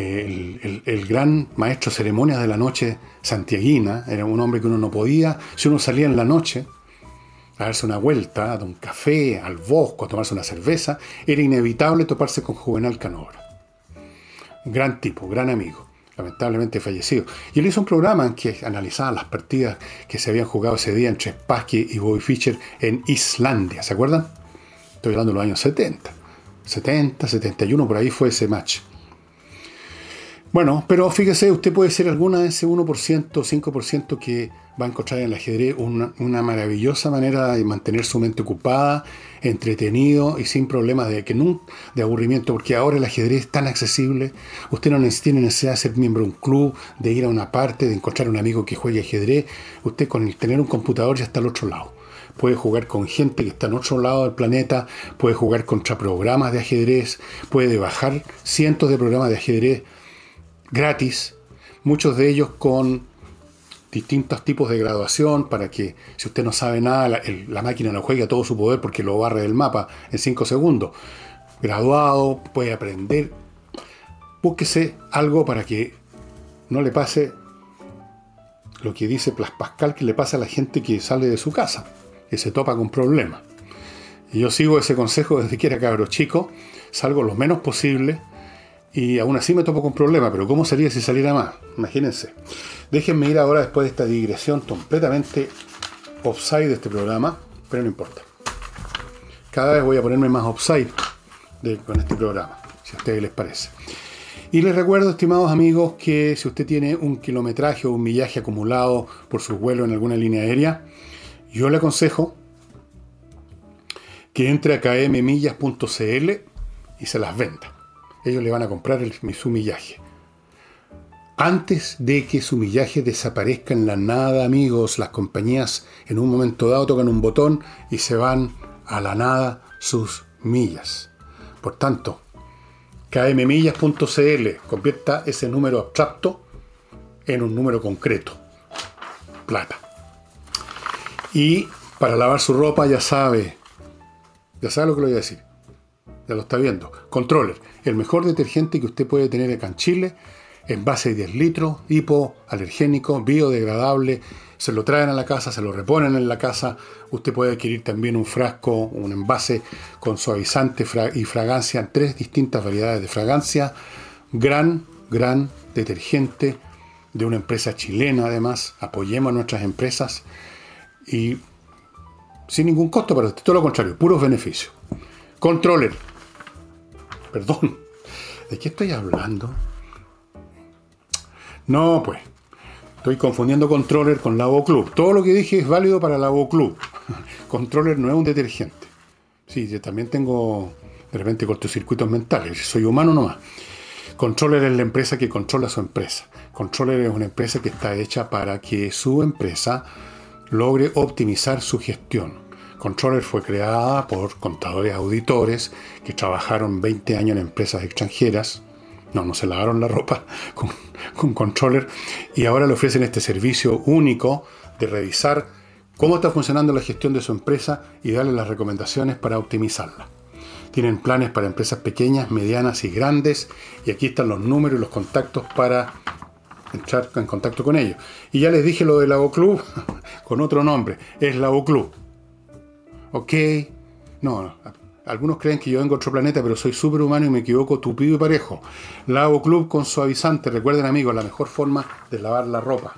el gran maestro de ceremonias de la noche santiaguina. Era un hombre que uno no podía, si uno salía en la noche a darse una vuelta, a un café, al bosque, a tomarse una cerveza, era inevitable toparse con Juvenal Canobra. Un gran tipo, gran amigo, lamentablemente fallecido. Y él hizo un programa en que analizaba las partidas que se habían jugado ese día entre Spassky y Bobby Fischer en Islandia, ¿se acuerdan? Estoy hablando de los años 70. 70, 71, por ahí fue ese match. Bueno, pero fíjese, usted puede ser alguna de ese 1%, 5% que va a encontrar en el ajedrez una maravillosa manera de mantener su mente ocupada, entretenido y sin problemas de aburrimiento, porque ahora el ajedrez es tan accesible. Usted no tiene necesidad de ser miembro de un club, de ir a una parte, de encontrar un amigo que juegue ajedrez. Usted con el tener un computador ya está al otro lado. Puede jugar con gente que está en otro lado del planeta, puede jugar contra programas de ajedrez, puede bajar cientos de programas de ajedrez gratis, muchos de ellos con distintos tipos de graduación para que, si usted no sabe nada, la máquina no juegue a todo su poder porque lo barre del mapa en 5 segundos. Graduado, puede aprender. Búsquese algo para que no le pase lo que dice Pascal, que le pasa a la gente que sale de su casa, que se topa con problemas. Y yo sigo ese consejo desde que era cabro chico, salgo lo menos posible y aún así me topo con problemas, pero ¿cómo sería si saliera más? Imagínense. Déjenme ir ahora, después de esta digresión completamente offside de este programa, pero no importa. Cada vez voy a ponerme más offside con este programa, si a ustedes les parece. Y les recuerdo, estimados amigos, que si usted tiene un kilometraje o un millaje acumulado por su vuelo en alguna línea aérea, yo le aconsejo que entre a kmmillas.cl y se las venda. Ellos le van a comprar su millaje. Antes de que su millaje desaparezca en la nada, amigos, las compañías en un momento dado tocan un botón y se van a la nada sus millas. Por tanto, kmmillas.cl, convierta ese número abstracto en un número concreto. Plata. Y para lavar su ropa ya sabe lo que le voy a decir. Ya lo está viendo. Controller, el mejor detergente que usted puede tener acá en Chile, en base de 10 litros, hipoalergénico, biodegradable. Se lo traen a la casa, se lo reponen en la casa. Usted puede adquirir también un frasco, un envase con suavizante y fragancia, 3 distintas variedades de fragancia. Gran detergente de una empresa chilena, además. Apoyemos a nuestras empresas y sin ningún costo para usted, todo lo contrario, puros beneficios. Controller. Perdón, ¿de qué estoy hablando? No, pues, estoy confundiendo Controller con Lavabo Club. Todo lo que dije es válido para Lavabo Club. Controller no es un detergente. Sí, yo también tengo de repente cortocircuitos mentales, soy humano nomás. Controller es la empresa que controla su empresa. Controller es una empresa que está hecha para que su empresa logre optimizar su gestión. Controller fue creada por contadores auditores que trabajaron 20 años en empresas extranjeras. No se lavaron la ropa con Controller y ahora le ofrecen este servicio único de revisar cómo está funcionando la gestión de su empresa y darle las recomendaciones para optimizarla. Tienen planes para empresas pequeñas, medianas y grandes y aquí están los números y los contactos para entrar en contacto con ellos. Y ya les dije lo de Lavabo Club con otro nombre, es Lavabo Club. Ok, no, algunos creen que yo vengo de otro planeta, pero soy superhumano y me equivoco tupido y parejo. Lavabo Club con suavizante, recuerden amigos, la mejor forma de lavar la ropa.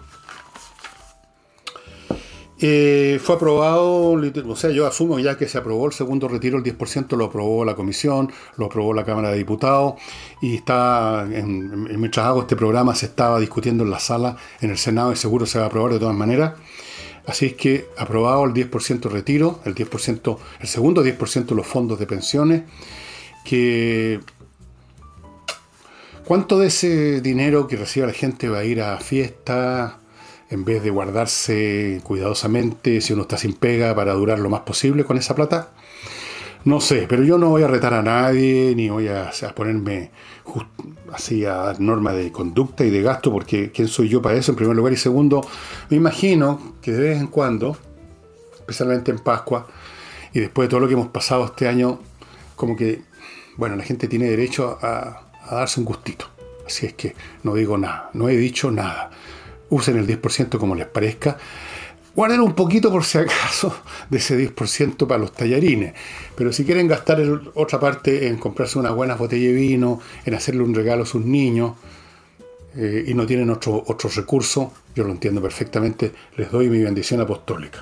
Fue aprobado, o sea, yo asumo ya que se aprobó el segundo retiro, el 10% lo aprobó la comisión, lo aprobó la Cámara de Diputados y está, mientras hago este programa, se estaba discutiendo en la sala, en el Senado y seguro se va a aprobar de todas maneras. Así es que aprobado el 10% retiro, el segundo 10% de los fondos de pensiones, que ¿cuánto de ese dinero que recibe la gente va a ir a fiestas en vez de guardarse cuidadosamente si uno está sin pega para durar lo más posible con esa plata? No sé, pero yo no voy a retar a nadie, ni voy a ponerme así a dar normas de conducta y de gasto, porque ¿quién soy yo para eso, en primer lugar? Y segundo, me imagino que de vez en cuando, especialmente en Pascua, y después de todo lo que hemos pasado este año, como que, bueno, la gente tiene derecho a darse un gustito. Así es que no digo nada, no he dicho nada. Usen el 10% como les parezca. Guarden un poquito por si acaso de ese 10% para los tallarines. Pero si quieren gastar otra parte en comprarse unas buenas botellas de vino, en hacerle un regalo a sus niños, y no tienen otro recurso, yo lo entiendo perfectamente, les doy mi bendición apostólica.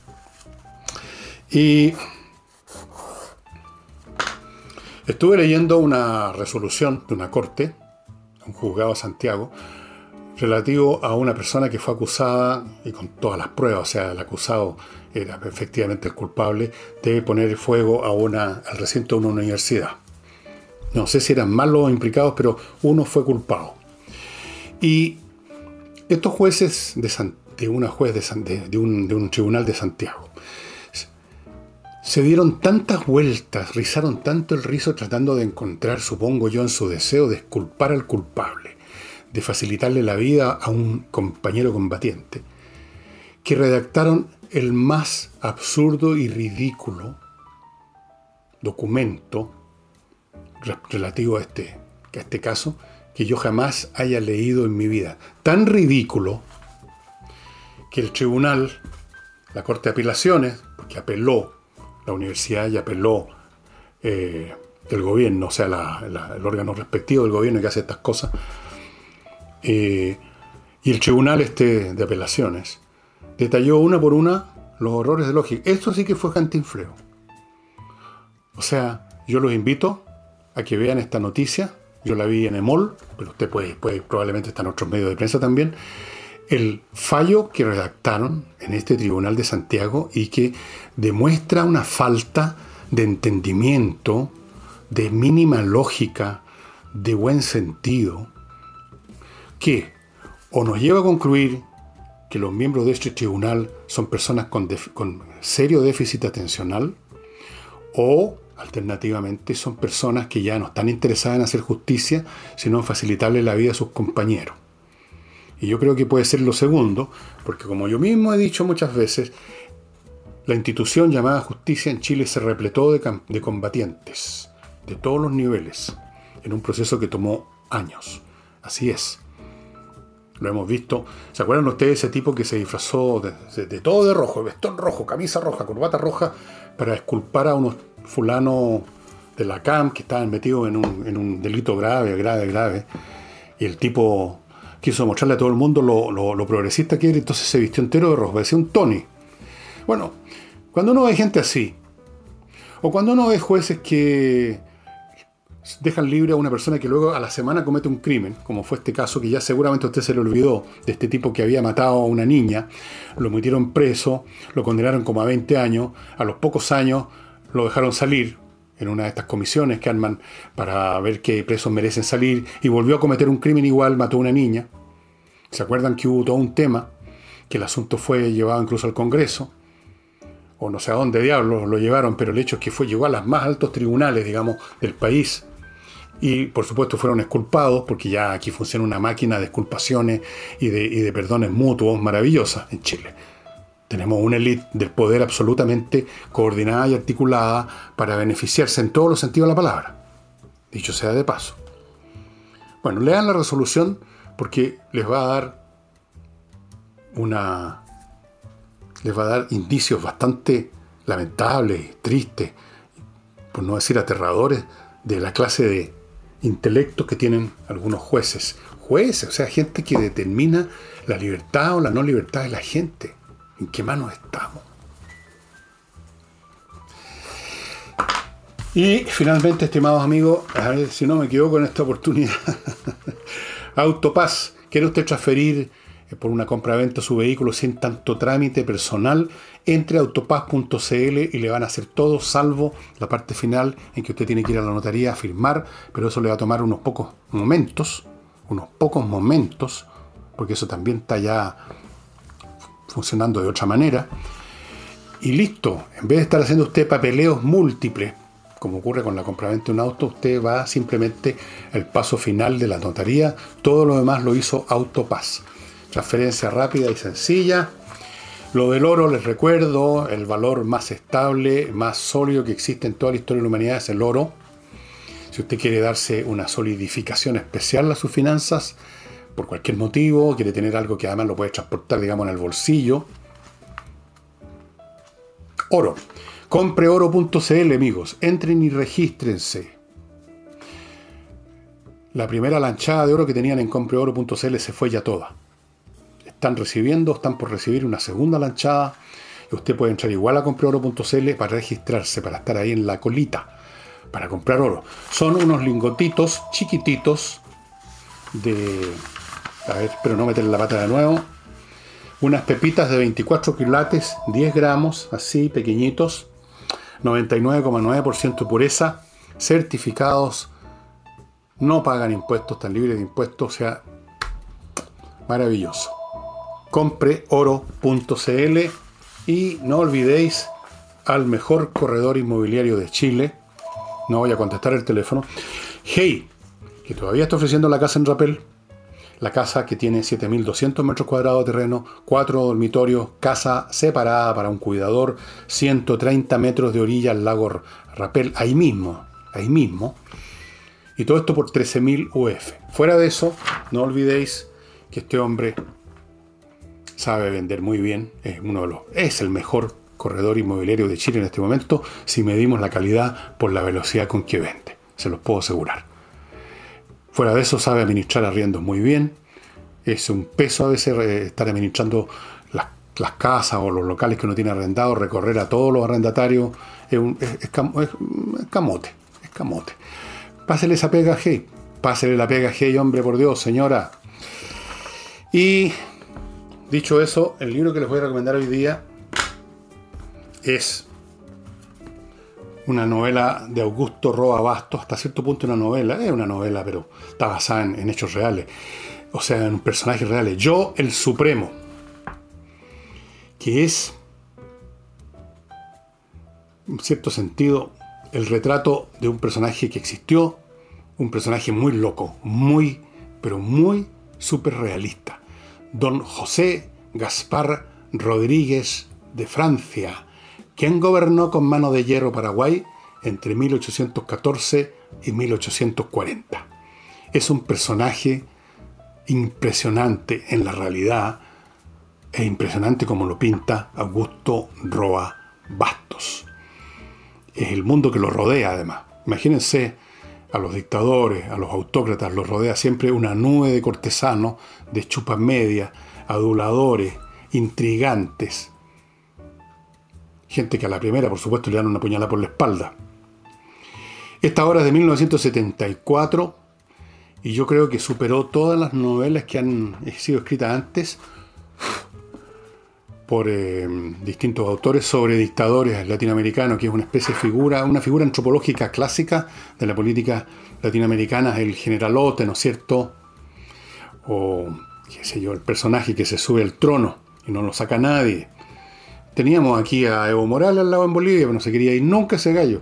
Y estuve leyendo una resolución de una corte, un juzgado de Santiago, relativo a una persona que fue acusada, y con todas las pruebas, o sea, el acusado era efectivamente el culpable, de poner fuego al recinto de una universidad. No sé si eran más los implicados, pero uno fue culpado. Y estos jueces de un tribunal de Santiago se dieron tantas vueltas, rizaron tanto el rizo tratando de encontrar, supongo yo, en su deseo de exculpar al culpable, de facilitarle la vida a un compañero combatiente, que redactaron el más absurdo y ridículo documento relativo a este caso que yo jamás haya leído en mi vida. Tan ridículo que el tribunal, la Corte de Apelaciones, porque apeló la universidad y apeló el gobierno, o sea, el órgano respectivo del gobierno que hace estas cosas, y el tribunal de apelaciones detalló una por una los horrores de lógica. Esto sí que fue cantinfleo. O sea, yo los invito a que vean esta noticia. Yo la vi en EMOL, pero usted puede probablemente está en otros medios de prensa también. El fallo que redactaron en este Tribunal de Santiago y que demuestra una falta de entendimiento, de mínima lógica, de buen sentido, que o nos lleva a concluir que los miembros de este tribunal son personas con serio déficit atencional, o alternativamente son personas que ya no están interesadas en hacer justicia, sino en facilitarle la vida a sus compañeros. Y yo creo que puede ser lo segundo, porque como yo mismo he dicho muchas veces, la institución llamada justicia en Chile se repletó de combatientes, de todos los niveles, en un proceso que tomó años. Así es. Lo hemos visto. ¿Se acuerdan ustedes de ese tipo que se disfrazó de todo de rojo, vestón rojo, camisa roja, corbata roja, para exculpar a unos fulanos de la CAM que estaban metidos en un delito grave? Y el tipo quiso mostrarle a todo el mundo lo progresista que era, entonces se vistió entero de rojo, parecía un Tony. Bueno, cuando uno ve gente así, o cuando uno ve jueces que dejan libre a una persona que luego a la semana comete un crimen, como fue este caso que ya seguramente a usted se le olvidó, de este tipo que había matado a una niña, lo metieron preso, lo condenaron como a 20 años, a los pocos años lo dejaron salir en una de estas comisiones que arman para ver qué presos merecen salir, y volvió a cometer un crimen igual, mató a una niña. ¿Se acuerdan que hubo todo un tema? Que el asunto fue llevado incluso al Congreso, o no sé a dónde diablos lo llevaron, pero el hecho es que llegó a los más altos tribunales, digamos, del país. Y por supuesto fueron exculpados, porque ya aquí funciona una máquina de exculpaciones y de perdones mutuos maravillosa en Chile. Tenemos una élite del poder absolutamente coordinada y articulada para beneficiarse en todos los sentidos de la palabra. Dicho sea de paso. Bueno, lean la resolución porque les va a dar indicios bastante lamentables, tristes, por no decir aterradores, de la clase de intelectos que tienen algunos jueces. Jueces, o sea, gente que determina la libertad o la no libertad de la gente. ¿En qué manos estamos? Y finalmente, estimados amigos, a ver si no me equivoco en esta oportunidad, Autopass, ¿quiere usted transferir por una compraventa su vehículo sin tanto trámite personal? Entre a autopass.cl y le van a hacer todo, salvo la parte final en que usted tiene que ir a la notaría a firmar, pero eso le va a tomar unos pocos momentos, porque eso también está ya funcionando de otra manera. Y listo, en vez de estar haciendo usted papeleos múltiples como ocurre con la compraventa de un auto, usted va simplemente al paso final de la notaría. Todo lo demás lo hizo Autopass. Transferencia rápida y sencilla. Lo del oro, les recuerdo, el valor más estable, más sólido que existe en toda la historia de la humanidad es el oro. Si usted quiere darse una solidificación especial a sus finanzas, por cualquier motivo, quiere tener algo que además lo puede transportar, digamos, en el bolsillo. Oro. Compreoro.cl, amigos. Entren y regístrense. La primera lanchada de oro que tenían en compreoro.cl se fue ya toda. Están por recibir una segunda lanchada. Y usted puede entrar igual a compreoro.cl para registrarse, para estar ahí en la colita, para comprar oro. Son unos lingotitos chiquititos de... A ver, espero no meter la pata de nuevo. Unas pepitas de 24 quilates, 10 gramos, así, pequeñitos. 99,9% pureza. Certificados. No pagan impuestos, están libres de impuestos. O sea, maravilloso. Compreoro.cl. Y no olvidéis al mejor corredor inmobiliario de Chile. No voy a contestar el teléfono. Hey, que todavía está ofreciendo la casa en Rapel. La casa que tiene 7.200 metros cuadrados de terreno, 4 dormitorios, casa separada para un cuidador, 130 metros de orilla al lago Rapel, ahí mismo. Y todo esto por 13.000 UF. Fuera de eso, no olvidéis que este hombre sabe vender muy bien. Es el mejor corredor inmobiliario de Chile en este momento, si medimos la calidad por la velocidad con que vende. Se los puedo asegurar. Fuera de eso, sabe administrar arriendos muy bien. Es un peso a veces estar administrando las casas o los locales que uno tiene arrendados, recorrer a todos los arrendatarios. Es camote. Pásele esa pega a Hey. Pásele la pega a Hey, hombre, por Dios, señora. Y dicho eso, el libro que les voy a recomendar hoy día es una novela de Augusto Roa Bastos, hasta cierto punto es una novela, pero está basada en hechos reales, o sea, en personajes reales. Yo, el Supremo, que es, en cierto sentido, el retrato de un personaje que existió, un personaje muy loco, pero muy súper realista. Don José Gaspar Rodríguez de Francia, quien gobernó con mano de hierro Paraguay entre 1814 y 1840. Es un personaje impresionante en la realidad e impresionante como lo pinta Augusto Roa Bastos. Es el mundo que lo rodea, además. Imagínense a los dictadores, a los autócratas, los rodea siempre una nube de cortesanos, de chupas medias, aduladores, intrigantes. Gente que a la primera, por supuesto, le dan una puñalada por la espalda. Esta obra es de 1974 y yo creo que superó todas las novelas que han sido escritas antes por distintos autores sobre dictadores latinoamericanos, que es una especie de figura, una figura antropológica clásica de la política latinoamericana, el generalote, ¿no es cierto? O, qué sé yo, el personaje que se sube al trono y no lo saca nadie. Teníamos aquí a Evo Morales al lado en Bolivia, pero no se quería ir nunca ese gallo.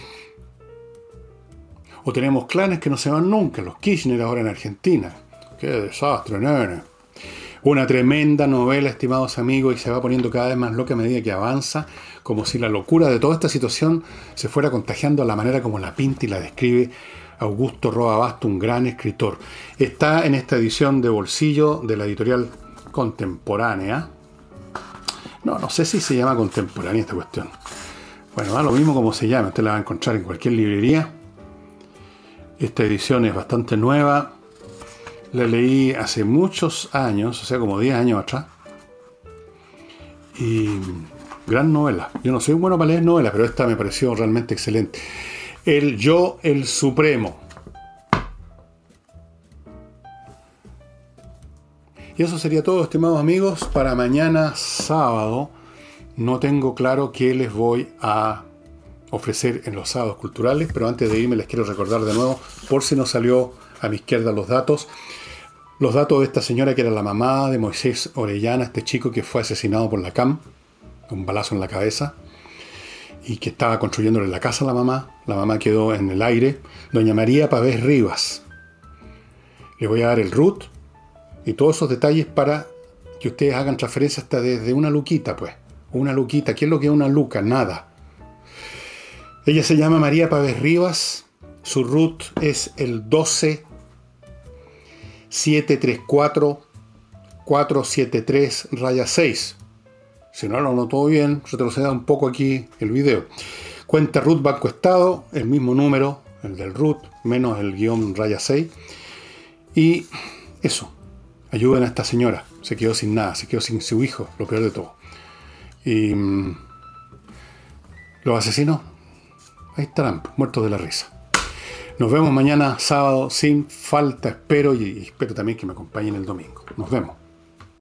O tenemos clanes que no se van nunca, los Kirchner ahora en Argentina. ¡Qué desastre, nene! Una tremenda novela, estimados amigos, y se va poniendo cada vez más loca a medida que avanza, como si la locura de toda esta situación se fuera contagiando a la manera como la pinta y la describe Augusto Roa Bastos, un gran escritor. Está en esta edición de bolsillo de la editorial Contemporánea. No sé si se llama Contemporánea esta cuestión. Bueno, da lo mismo como se llama, usted la va a encontrar en cualquier librería. Esta edición es bastante nueva. La leí hace muchos años, o sea, como 10 años atrás. Y gran novela. Yo no soy bueno para leer novelas, pero esta me pareció realmente excelente. Yo, el Supremo. Y eso sería todo, estimados amigos, para mañana sábado. No tengo claro qué les voy a ofrecer en los sábados culturales, pero antes de irme les quiero recordar de nuevo, por si no salió a mi izquierda los datos de esta señora que era la mamá de Moisés Orellana, este chico que fue asesinado por la CAM, un balazo en la cabeza, y que estaba construyéndole la casa a la mamá quedó en el aire, doña María Pavés Rivas. Le voy a dar el RUT y todos esos detalles para que ustedes hagan transferencia hasta desde una luquita, pues. Una luquita. ¿Qué es lo que es una luca? Nada. Ella se llama María Pavés Rivas. Su RUT es el 12-734-473-6. Si no lo noto bien, retroceda un poco aquí el video. Cuenta RUT Banco Estado, el mismo número, el del RUT, menos el guión -6. Y eso, ayuden a esta señora. Se quedó sin nada, se quedó sin su hijo, lo peor de todo. Y los asesinos, ahí estarán, muertos de la risa. Nos vemos mañana sábado sin falta, espero, y espero también que me acompañen el domingo. Nos vemos.